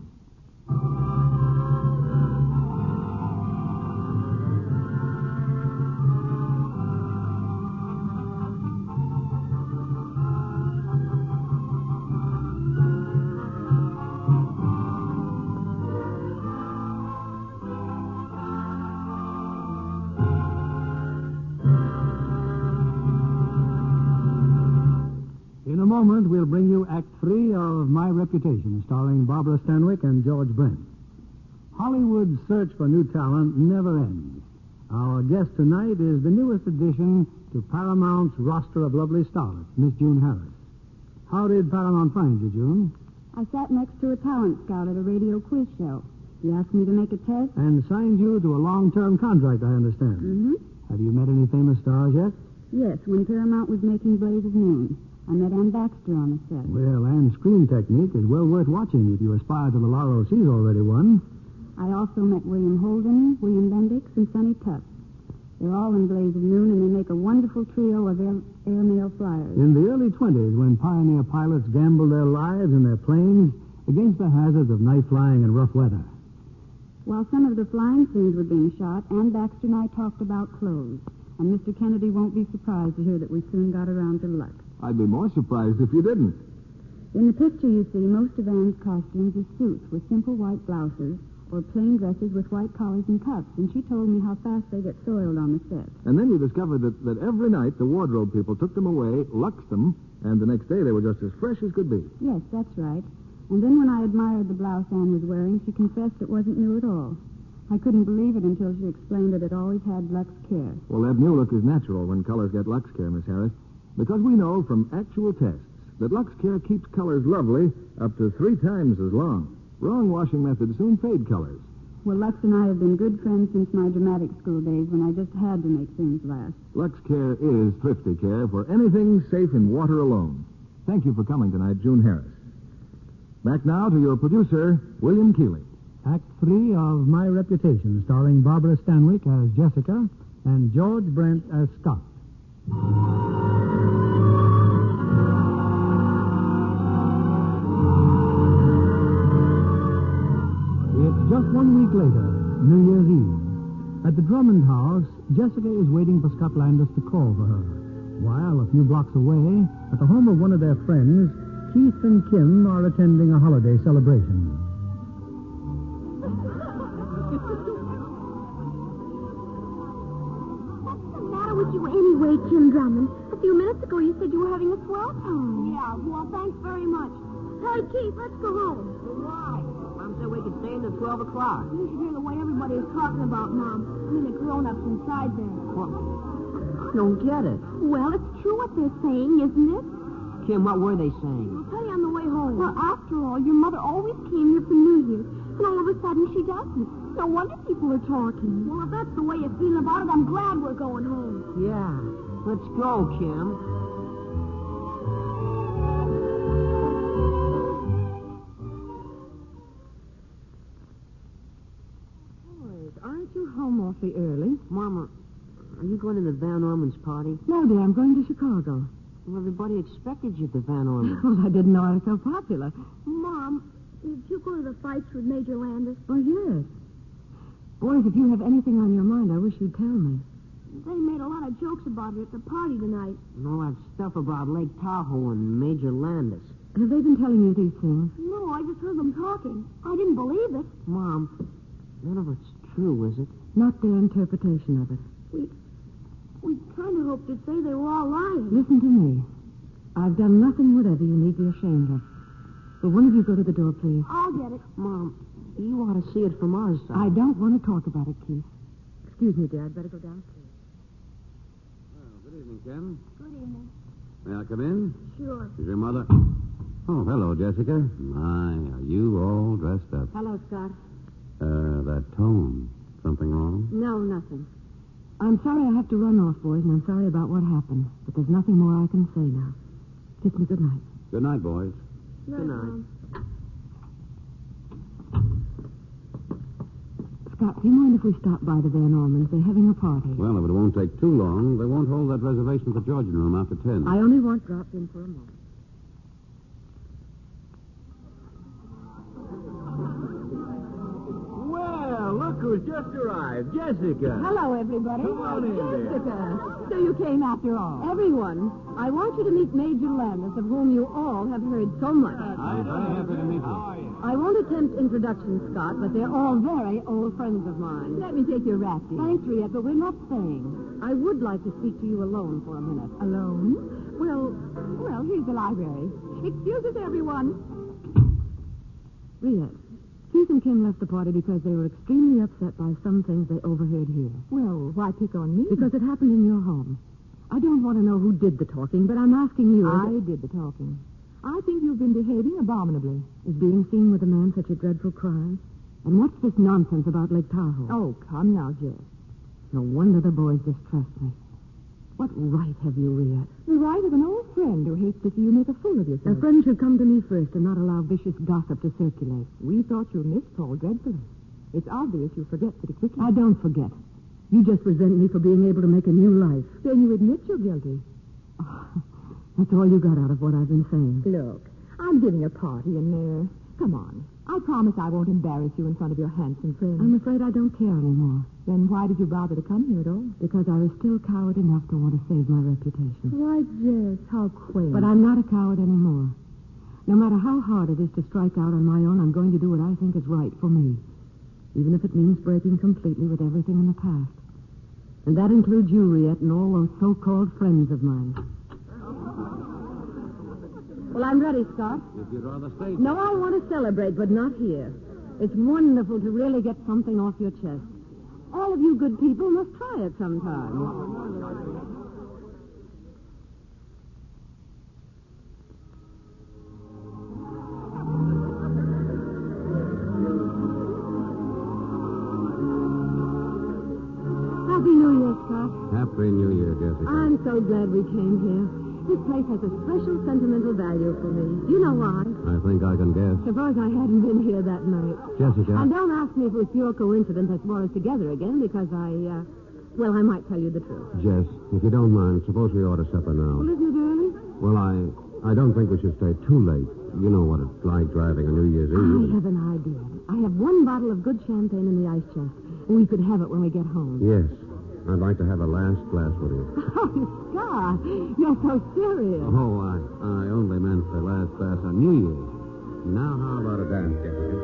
In a moment, we'll bring you Act 3 of My Reputation, starring Barbara Stanwyck and George Brent. Hollywood's search for new talent never ends. Our guest tonight is the newest addition to Paramount's roster of lovely stars, Miss June Harris. How did Paramount find you, June? I sat next to a talent scout at a radio quiz show. He asked me to make a test. And signed you to a long-term contract, I understand. Mm-hmm. Have you met any famous stars yet? Yes, when Paramount was making Blaze of Noon. I met Ann Baxter on the set. Well, Ann's screen technique is well worth watching if you aspire to the laurels she's already won. I also met William Holden, William Bendix, and Sonny Tufts. They're all in Blaze of Noon, and they make a wonderful trio of airmail flyers. In the early 20s, when pioneer pilots gambled their lives in their planes against the hazards of night flying and rough weather. While some of the flying scenes were being shot, Ann Baxter and I talked about clothes. And Mr. Kennedy won't be surprised to hear that we soon got around to Lux. I'd be more surprised if you didn't. In the picture, you see, most of Ann's costumes are suits with simple white blouses or plain dresses with white collars and cuffs. And she told me how fast they get soiled on the set. And then you discovered that every night the wardrobe people took them away, luxed them, and the next day they were just as fresh as could be. Yes, that's right. And then when I admired the blouse Ann was wearing, she confessed it wasn't new at all. I couldn't believe it until she explained that it always had Lux Care. Well, that new look is natural when colors get Lux Care, Miss Harris, because we know from actual tests that Lux Care keeps colors lovely up to 3 times as long. Wrong washing methods soon fade colors. Well, Lux and I have been good friends since my dramatic school days when I just had to make things last. Lux Care is thrifty care for anything safe in water alone. Thank you for coming tonight, June Harris. Back now to your producer, William Keeley. Act 3 of My Reputation, starring Barbara Stanwyck as Jessica and George Brent as Scott. It's just 1 week later, New Year's Eve. At the Drummond house, Jessica is waiting for Scott Landis to call for her. While a few blocks away, at the home of one of their friends, Keith and Kim are attending a holiday celebration. With you anyway, Kim Drummond. A few minutes ago you said you were having a swell time. Yeah, well, thanks very much. Hey, Keith, let's go home. Why? Mom said we could stay until 12 o'clock. You should hear the way everybody is talking about Mom. I mean, the grown-ups inside there. Well, I don't get it. Well, it's true what they're saying, isn't it? Kim, what were they saying? I'll tell you on the way home. Well, after all, your mother always came here for New Year's, and all of a sudden she doesn't. No wonder people are talking. Well, if that's the way you're feeling about it, I'm glad we're going home. Yeah. Let's go, Kim. Aren't you home awfully early? Mama, are you going to the Van Orman's party? No, dear, I'm going to Chicago. Well, everybody expected you at the Van Orman's. Well, I didn't know I was so popular. Mom, did you go to the fights with Major Landis? Well, yes. Boys, if you have anything on your mind, I wish you'd tell me. They made a lot of jokes about it at the party tonight. And all that stuff about Lake Tahoe and Major Landis. Have they been telling you these things? No, I just heard them talking. I didn't believe it. Mom, none of it's true, is it? Not their interpretation of it. We kind of hoped to say they were all lying. Listen to me. I've done nothing whatever you need be ashamed of. Will one of you go to the door, please? I'll get it. Mom, you ought to see it from our side. I don't want to talk about it, Keith. Excuse me, dear. I'd better go downstairs. Well, good evening, Ken. Good evening. May I come in? Sure. Is your mother... Oh, hello, Jessica. My, are you all dressed up? Hello, Scott. That tone. Something wrong? No, nothing. I'm sorry I have to run off, boys, and I'm sorry about what happened. But there's nothing more I can say now. Kiss me good night. Good night, boys. Good night. Scott, do you mind if we stop by the Van Ormans? They're having a party. Well, if it won't take too long, they won't hold that reservation for Georgian Room after 10. I only want dropped in for a moment. Well, look who's just arrived. Jessica. Hello, everybody. Come on in there. Jessica. So you came after all. Everyone, I want you to meet Major Landis, of whom you all have heard so much. I'm very happy to meet you. I won't attempt introductions, Scott, but they're all very old friends of mine. Let me take your wrap, dear. Thanks, Riet, but we're not staying. I would like to speak to you alone for a minute. Alone? Well, here's the library. Excuses, everyone. Riet, Keith and Kim left the party because they were extremely upset by some things they overheard here. Well, why pick on me? Because it happened in your home. I don't want to know who did the talking, but I'm asking you... I did the talking. I think you've been behaving abominably. Is being seen with a man such a dreadful crime? And what's this nonsense about Lake Tahoe? Oh, come now, Jess. No wonder the boys distrust me. What right have you, Riet? The right of an old friend who hates to see you make a fool of yourself. A friend should come to me first and not allow vicious gossip to circulate. We thought you missed Paul dreadfully. It's obvious you forget pretty quickly. I don't forget. You just resent me for being able to make a new life. Then you admit you're guilty. Oh, that's all you got out of what I've been saying. Look, I'm giving a party and come on. I promise I won't embarrass you in front of your handsome friends. I'm afraid I don't care anymore. Then why did you bother to come here at all? Because I was still coward enough to want to save my reputation. Why, Jess, how quaint. But I'm not a coward anymore. No matter how hard it is to strike out on my own, I'm going to do what I think is right for me. Even if it means breaking completely with everything in the past. And that includes you, Riet, and all those so-called friends of mine. Well, I'm ready, Scott. If you'd rather stay... No, I want to celebrate, but not here. It's wonderful to really get something off your chest. All of you good people must try it sometime. Happy New Year, Scott. Happy New Year, Jessica. I'm so glad we came here. This place has a special sentimental value for me. You know why? I think I can guess. Suppose I hadn't been here that night. Jessica. And don't ask me if it was pure coincidence that brought us together again, because I might tell you the truth. Jess, if you don't mind, suppose we order supper now. Well, isn't it early? Well, I don't think we should stay too late. You know what it's like driving on New Year's Eve. I have an idea. I have one bottle of good champagne in the ice chest. We could have it when we get home. Yes. I'd like to have a last glass with you. Oh, Scott, you're so serious. Oh, I only meant the last glass on New Year's. Now, how about a dance, Jessica?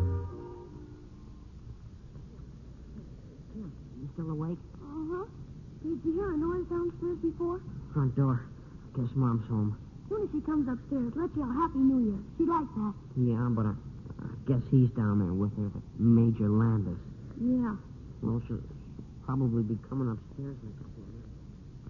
You still awake? Uh-huh. Did you hear a noise downstairs before? Front door. Guess Mom's home. As soon as she comes upstairs, let's yell Happy New Year. She likes that. Yeah, but I guess he's down there with her, Major Landis. Yeah. Well, she'll probably be coming upstairs in a couple of minutes.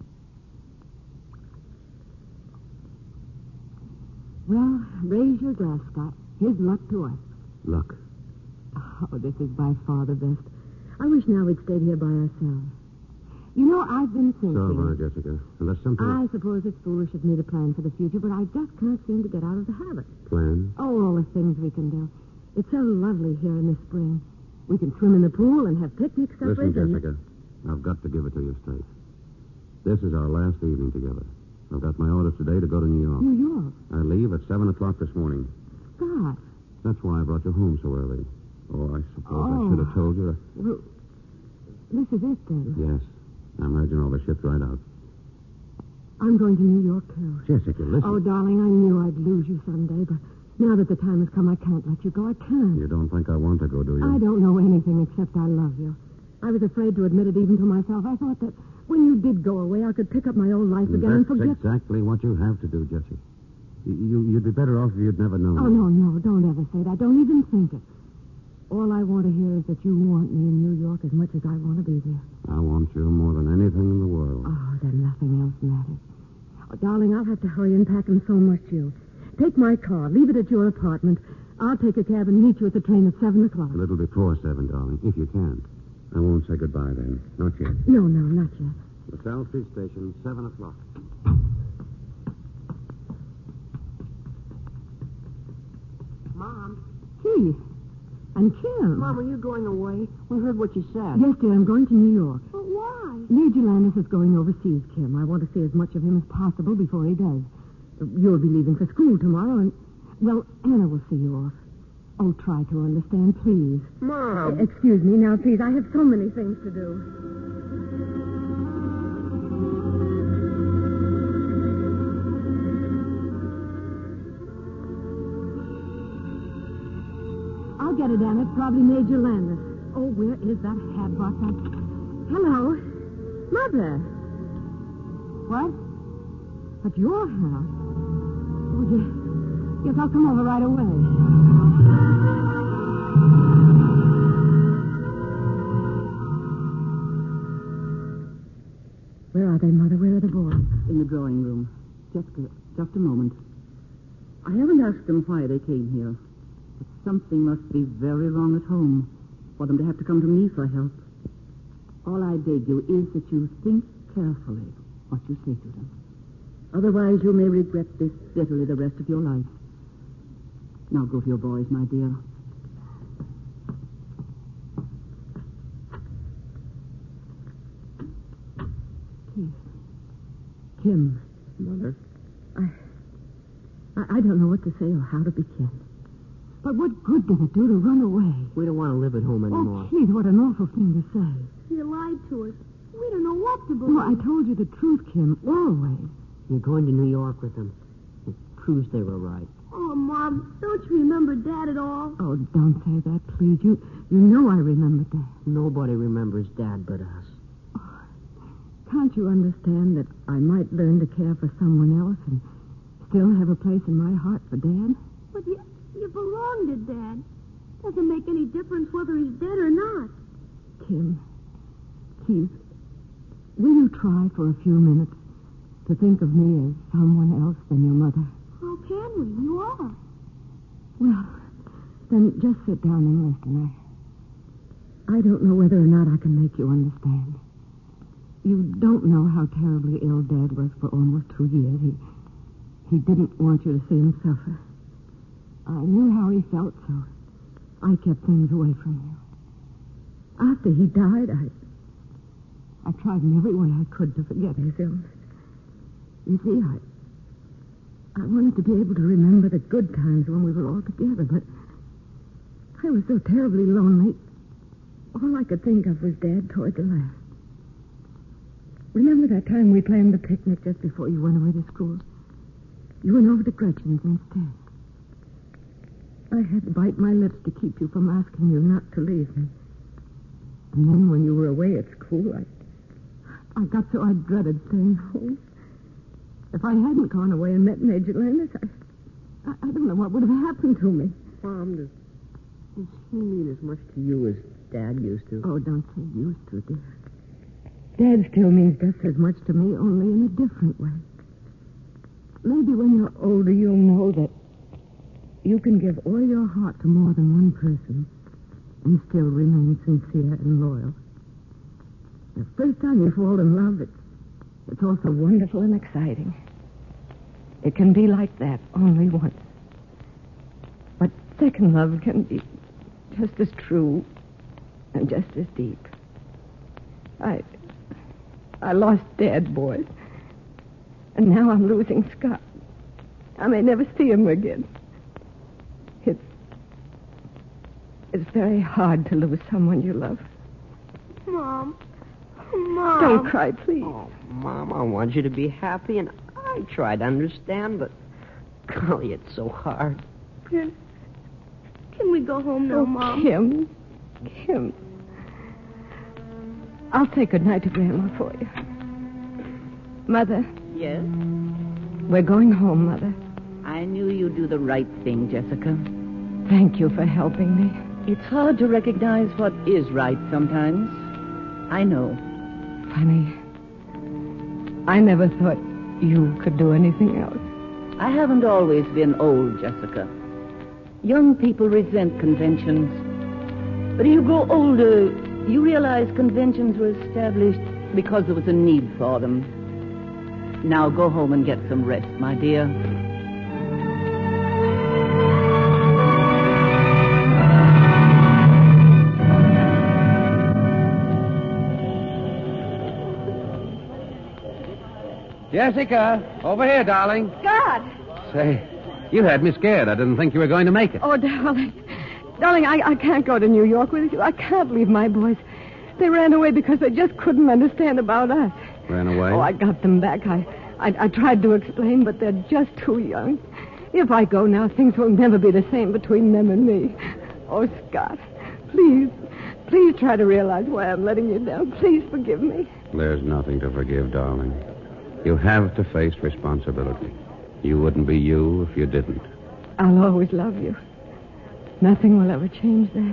Well, raise your glass, Scott. Here's luck to us. Luck. Oh, this is by far the best. I wish now we'd stayed here by ourselves. You know, I've been thinking... So have I, Jessica. And there's something... I suppose it's foolish of me to plan for the future, but I just can't seem to get out of the habit. Plan? Oh, all the things we can do. It's so lovely here in the spring. We can swim in the pool and have picnic suppers. Listen, Jessica. I've got to give it to you straight. This is our last evening together. I've got my orders today to go to New York. New York? I leave at 7 o'clock this morning. Scott. That's why I brought you home so early. Oh, I suppose I should have told you. Well, this is it, then. Yes. I'm merging all the ships right out. I'm going to New York, too. Jessica, listen. Oh, darling, I knew I'd lose you someday, but now that the time has come, I can't let you go. I can't. You don't think I want to go, do you? I don't know anything except I love you. I was afraid to admit it even to myself. I thought that when you did go away, I could pick up my old life again and forget... That's exactly what you have to do, Jessie. You'd be better off if you'd never known. Oh, no, don't ever say that. Don't even think it. All I want to hear is that you want me in New York as much as I want to be there. I want you more than anything in the world. Oh, then nothing else matters. Oh, darling, I'll have to hurry and pack, and so must you. Take my car. Leave it at your apartment. I'll take a cab and meet you at the train at 7 o'clock. A little before 7, darling, if you can. I won't say goodbye then. Not yet. No, not yet. LaSalle Street Station, 7 o'clock. Mom. Keith. And Kim. Mom, are you going away? We heard what you said. Yes, dear, I'm going to New York. But why? Major Landis is going overseas, Kim. I want to see as much of him as possible before he does. You'll be leaving for school tomorrow, and, well, Anna will see you off. Oh, try to understand, please. Mom. Excuse me now, please. I have so many things to do. I'll get it, Anna. It's probably Major Landis. Oh, where is that hat box? Hello. Mother. What? At your house? Oh, yes, I'll come over right away. Where are they, Mother? Where are the boys? In the drawing room. Jessica, just a moment. I haven't asked them why they came here. But something must be very wrong at home for them to have to come to me for help. All I beg you is that you think carefully what you say to them. Otherwise, you may regret this bitterly the rest of your life. Now go to your boys, my dear. Kim. Mother? I don't know what to say or how to begin. But what good did it do to run away? We don't want to live at home anymore. Oh, Keith, what an awful thing to say. You lied to us. We don't know what to believe. No, I told you the truth, Kim, always. You're going to New York with them. It proves they were right. Oh, Mom, don't you remember Dad at all? Oh, don't say that, please. You know I remember Dad. Nobody remembers Dad but us. Oh, can't you understand that I might learn to care for someone else and still have a place in my heart for Dad? But you belong to Dad. Doesn't make any difference whether he's dead or not. Kim, Keith, will you try for a few minutes to think of me as someone else than your mother? How can we? You are. Well, then just sit down and listen. I don't know whether or not I can make you understand. You don't know how terribly ill Dad was for almost 2 years. He didn't want you to see him suffer. I knew how he felt, so I kept things away from you. After he died, I tried in every way I could to forget his illness. You see, I wanted to be able to remember the good times when we were all together, but I was so terribly lonely. All I could think of was Dad toward the last. Remember that time we planned the picnic just before you went away to school? You went over to Gretchen's instead. I had to bite my lips to keep you from asking you not to leave me. And then when you were away at school, I got so I dreaded staying home. If I hadn't gone away and met Major Landis, I don't know what would have happened to me. Mom, does he mean as much to you as Dad used to? Oh, don't say used to, dear. Dad still means just as much to me, only in a different way. Maybe when you're older, you'll know that you can give all your heart to more than one person and still remain sincere and loyal. The first time you fall in love, it's also wonderful and exciting. It can be like that only once. But second love can be just as true and just as deep. I lost Dad, boys. And now I'm losing Scott. I may never see him again. It's very hard to lose someone you love. Mom. Don't cry, please. Oh, Mom, I want you to be happy, and I try to understand, but, golly, it's so hard. Can we go home now, Mom? Kim. I'll say goodnight to Grandma for you. Mother. Yes? We're going home, Mother. I knew you'd do the right thing, Jessica. Thank you for helping me. It's hard to recognize what is right sometimes. I know. Funny. I never thought you could do anything else. I haven't always been old, Jessica. Young people resent conventions. But as you grow older, you realize conventions were established because there was a need for them. Now go home and get some rest, my dear. Jessica, over here, darling. God! Say, you had me scared. I didn't think you were going to make it. Oh, darling. Darling, I can't go to New York with you. I can't leave my boys. They ran away because they just couldn't understand about us. Ran away? Oh, I got them back. I tried to explain, but they're just too young. If I go now, things will never be the same between them and me. Oh, Scott, please try to realize why I'm letting you down. Please forgive me. There's nothing to forgive, darling. You have to face responsibility. You wouldn't be you if you didn't. I'll always love you. Nothing will ever change that.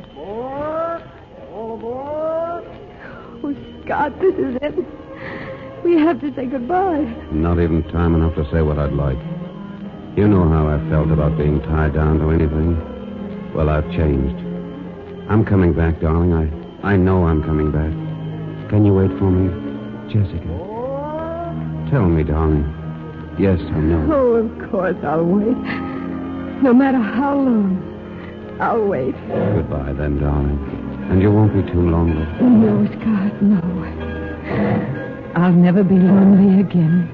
Oh, Scott, this is it. We have to say goodbye. Not even time enough to say what I'd like. You know how I felt about being tied down to anything. Well, I've changed. I'm coming back, darling. I know I'm coming back. Can you wait for me, Jessica? Tell me, darling. Yes, I know. Oh, of course I'll wait. No matter how long, I'll wait. Goodbye, then, darling. And you won't be too lonely. No, Scott, no. I'll never be lonely again.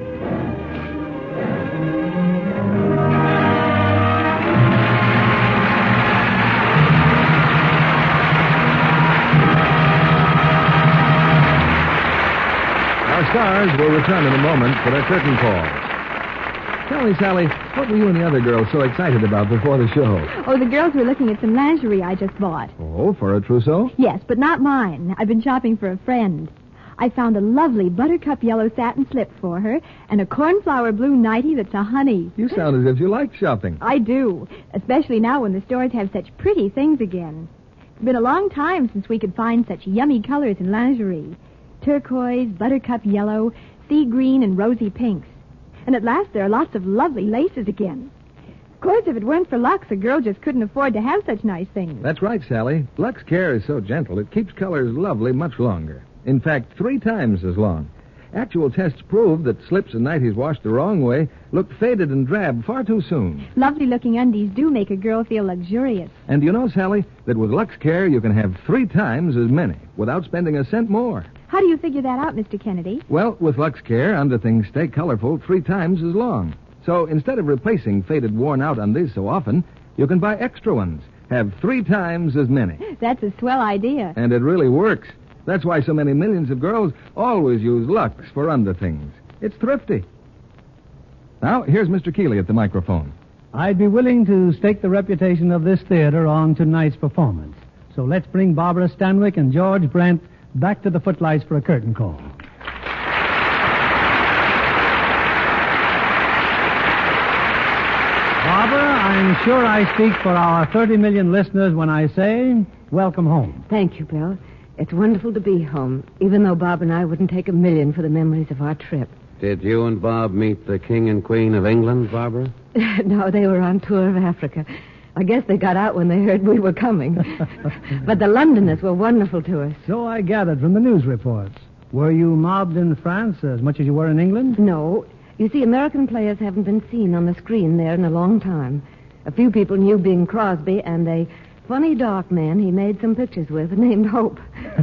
Our stars will return in a moment for their curtain call. Tell me, Sally, what were you and the other girls so excited about before the show? Oh, the girls were looking at some lingerie I just bought. Oh, for a trousseau? Yes, but not mine. I've been shopping for a friend. I found a lovely buttercup yellow satin slip for her and a cornflower blue nightie that's a honey. You sound as if you like shopping. I do, especially now when the stores have such pretty things again. It's been a long time since we could find such yummy colors in lingerie. Turquoise, buttercup yellow, sea green, and rosy pinks. And at last there are lots of lovely laces again. Of course, if it weren't for Lux, a girl just couldn't afford to have such nice things. That's right, Sally. Lux Care is so gentle, it keeps colors lovely much longer. In fact, 3 times as long. Actual tests prove that slips and nighties washed the wrong way look faded and drab far too soon. Lovely-looking undies do make a girl feel luxurious. And you know, Sally, that with Lux Care you can have 3 times as many without spending a cent more. How do you figure that out, Mr. Kennedy? Well, with Lux Care, underthings stay colorful 3 times as long. So instead of replacing faded, worn-out undies so often, you can buy extra ones. Have 3 times as many. That's a swell idea. And it really works. That's why so many millions of girls always use Lux for underthings. It's thrifty. Now, here's Mr. Keeley at the microphone. I'd be willing to stake the reputation of this theater on tonight's performance. So let's bring Barbara Stanwyck and George Brent back to the footlights for a curtain call. I'm sure I speak for our 30 million listeners when I say, welcome home. Thank you, Bill. It's wonderful to be home, even though Bob and I wouldn't take a million for the memories of our trip. Did you and Bob meet the King and Queen of England, Barbara? No, they were on tour of Africa. I guess they got out when they heard we were coming. But the Londoners were wonderful to us. So I gathered from the news reports. Were you mobbed in France as much as you were in England? No. You see, American players haven't been seen on the screen there in a long time. A few people knew Bing Crosby and a funny dark man he made some pictures with named Hope.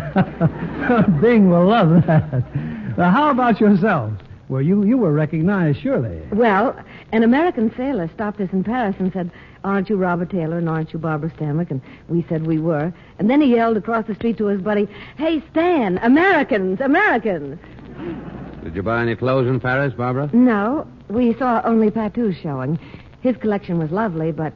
Bing will love that. How about yourself? Well, you were recognized, surely. Well, an American sailor stopped us in Paris and said, "Aren't you Robert Taylor and aren't you Barbara Stanwyck?" And we said we were. And then he yelled across the street to his buddy, "Hey, Stan, Americans, Americans!" Did you buy any clothes in Paris, Barbara? No, we saw only Patou's showing. His collection was lovely, but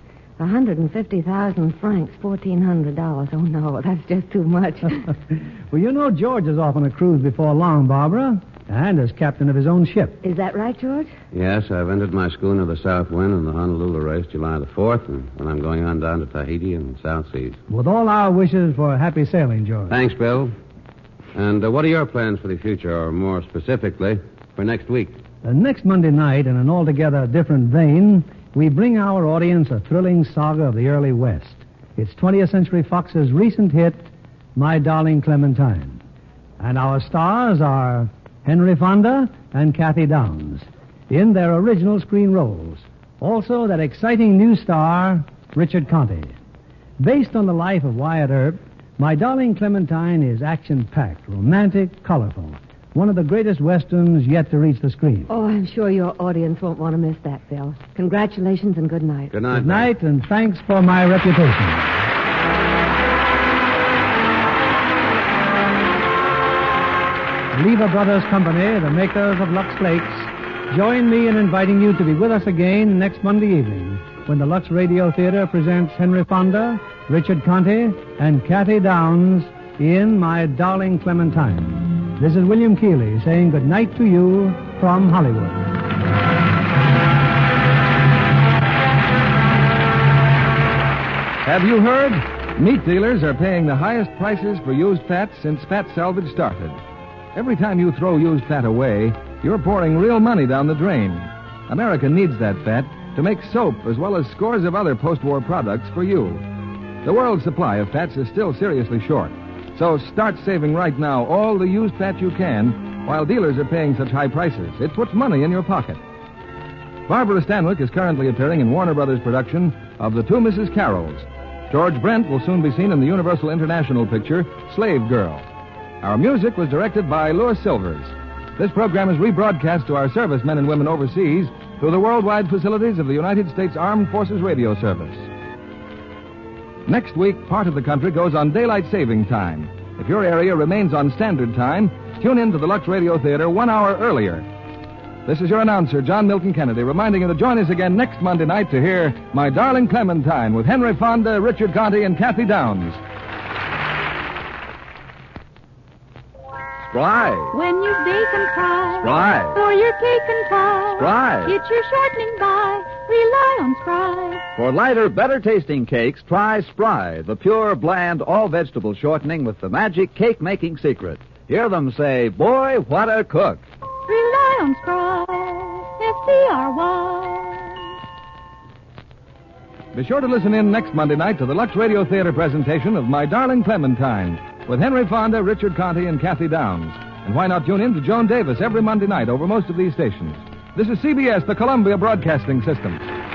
150,000 francs, $1,400. Oh, no, that's just too much. Well, you know George is off on a cruise before long, Barbara, and as captain of his own ship. Is that right, George? Yes, I've entered my schooner, the South Wind, in the Honolulu race July the 4th, and then I'm going on down to Tahiti and the South Seas. With all our wishes for happy sailing, George. Thanks, Bill. And what are your plans for the future, or more specifically, for next week? Next Monday night, in an altogether different vein, we bring our audience a thrilling saga of the early West. It's 20th Century Fox's recent hit, My Darling Clementine. And our stars are Henry Fonda and Kathy Downs in their original screen roles. Also, that exciting new star, Richard Conte. Based on the life of Wyatt Earp, My Darling Clementine is action-packed, romantic, colorful. One of the greatest westerns yet to reach the screen. Oh, I'm sure your audience won't want to miss that, Bill. Congratulations and good night. Good night. Good night, and thanks for my reputation. Lever Brothers Company, the makers of Lux Flakes, join me in inviting you to be with us again next Monday evening when the Lux Radio Theater presents Henry Fonda, Richard Conte, and Kathy Downs in My Darling Clementine. This is William Keighley saying good night to you from Hollywood. Have you heard? Meat dealers are paying the highest prices for used fat since fat salvage started. Every time you throw used fat away, you're pouring real money down the drain. America needs that fat to make soap as well as scores of other post-war products for you. The world's supply of fats is still seriously short. So start saving right now all the used fat you can while dealers are paying such high prices. It puts money in your pocket. Barbara Stanwyck is currently appearing in Warner Brothers' production of The Two Mrs. Carrolls. George Brent will soon be seen in the Universal International picture Slave Girl. Our music was directed by Louis Silvers. This program is rebroadcast to our servicemen and women overseas through the worldwide facilities of the United States Armed Forces Radio Service. Next week, part of the country goes on daylight saving time. If your area remains on standard time, tune in to the Lux Radio Theater 1 hour earlier. This is your announcer, John Milton Kennedy, reminding you to join us again next Monday night to hear My Darling Clementine with Henry Fonda, Richard Conte, and Kathy Downs. Spry. When you bake and fry. Spry. For your cake and pie. Spry. Get your shortening by. Rely on Spry. For lighter, better-tasting cakes, try Spry, the pure, bland, all-vegetable shortening with the magic cake-making secret. Hear them say, boy, what a cook. Rely on Spry. S-C-R-Y. Be sure to listen in next Monday night to the Lux Radio Theater presentation of My Darling Clementine with Henry Fonda, Richard Conte, and Kathy Downs. And why not tune in to Joan Davis every Monday night over most of these stations? This is CBS, the Columbia Broadcasting System.